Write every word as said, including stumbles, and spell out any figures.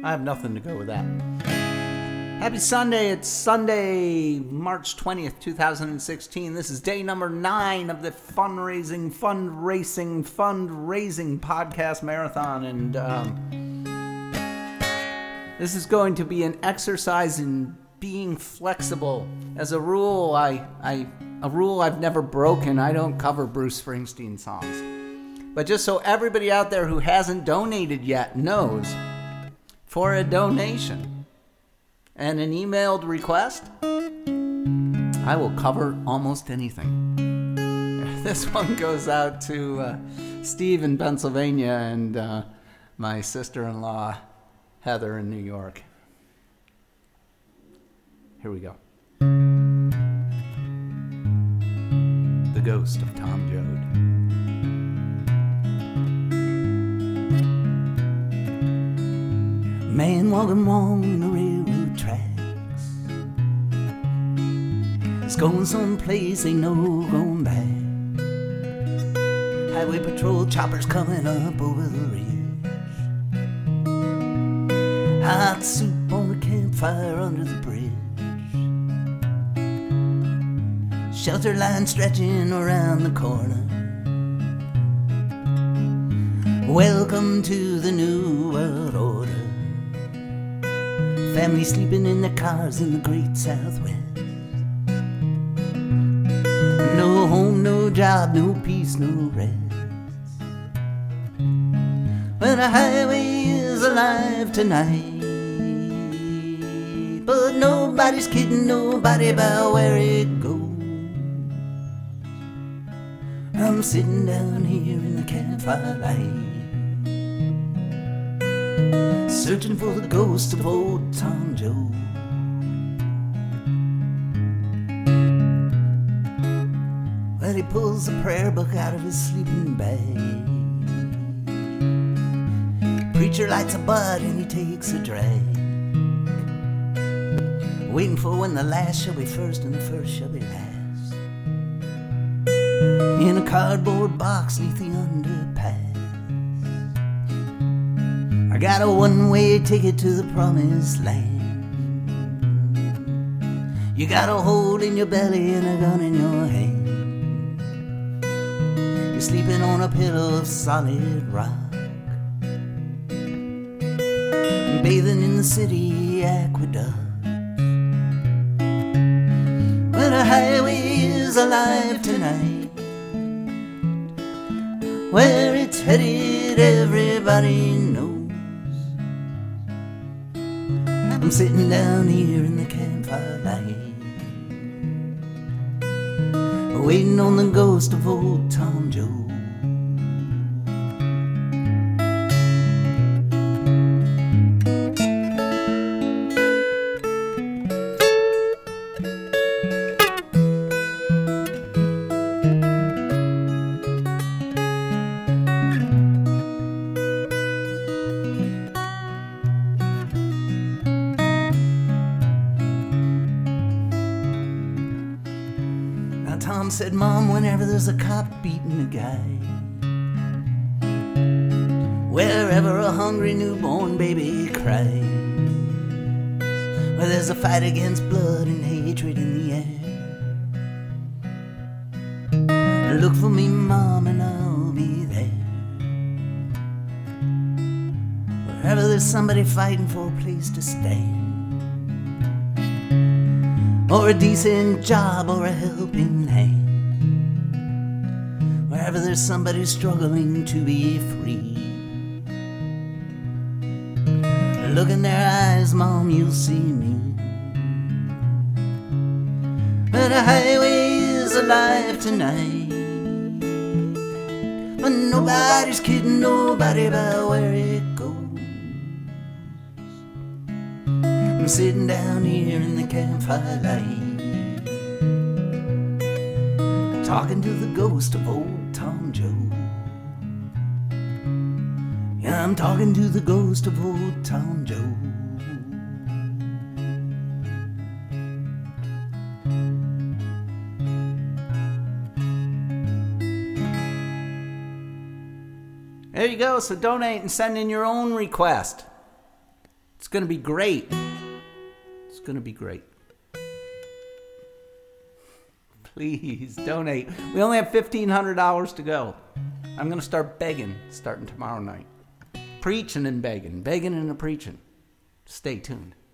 I have nothing to go with that. Happy Sunday. It's Sunday, March twentieth, twenty sixteen. This is day number nine of the fundraising, fundraising, fundraising podcast marathon. And um, this is going to be an exercise in being flexible. As a rule, I, I, a rule I've never broken, I don't cover Bruce Springsteen songs. But just so everybody out there who hasn't donated yet knows, for a donation and an emailed request, I will cover almost anything. This one goes out to uh, Steve in Pennsylvania and uh, my sister-in-law, Heather in New York. Here we go. The Ghost of Tom Joad. Man walking along the railroad tracks, it's going someplace ain't no going back. Highway patrol choppers coming up over the ridge. Hot soup on the campfire under the bridge. Shelter line stretching around the corner. Welcome to the New World Order. Family sleeping in their cars in the great Southwest. No home, no job, no peace, no rest. But a highway is alive tonight, but nobody's kidding nobody about where it goes. I'm sitting down here in the campfire light, searching for the ghost of old Tom Joad. Well, he pulls the prayer book out of his sleeping bag. Preacher lights a bud and he takes a drag, waiting for when the last shall be first and the first shall be last. In a cardboard box neath the underpass, I got a one-way ticket to the promised land. You got a hole in your belly and a gun in your hand. You're sleeping on a pillow of solid rock, bathing in the city aqueduct. Well, the highway is alive tonight, where it's headed everybody knows. I'm sitting down here in the campfire light, waiting on the ghost of old Tom Joad. Tom said, Mom, whenever there's a cop beating a guy, wherever a hungry newborn baby cries, where there's a fight against blood and hatred in the air, look for me, Mom, and I'll be there. Wherever there's somebody fighting for a place to stand, or a decent job, or a helping hand, wherever there's somebody struggling to be free, look in their eyes, Mom, you'll see me. But the highway is alive tonight, but nobody's kidding nobody about where it goes. I'm sitting down here in the campfire light, talking to the ghost of old Tom Joad. Yeah, I'm talking to the ghost of old Tom Joad. There you go. So donate and send in your own request. It's going to be great. It's going to be great. Please donate. We only have fifteen hundred dollars to go. I'm going to start begging starting tomorrow night. Preaching and begging. Begging and preaching. Stay tuned.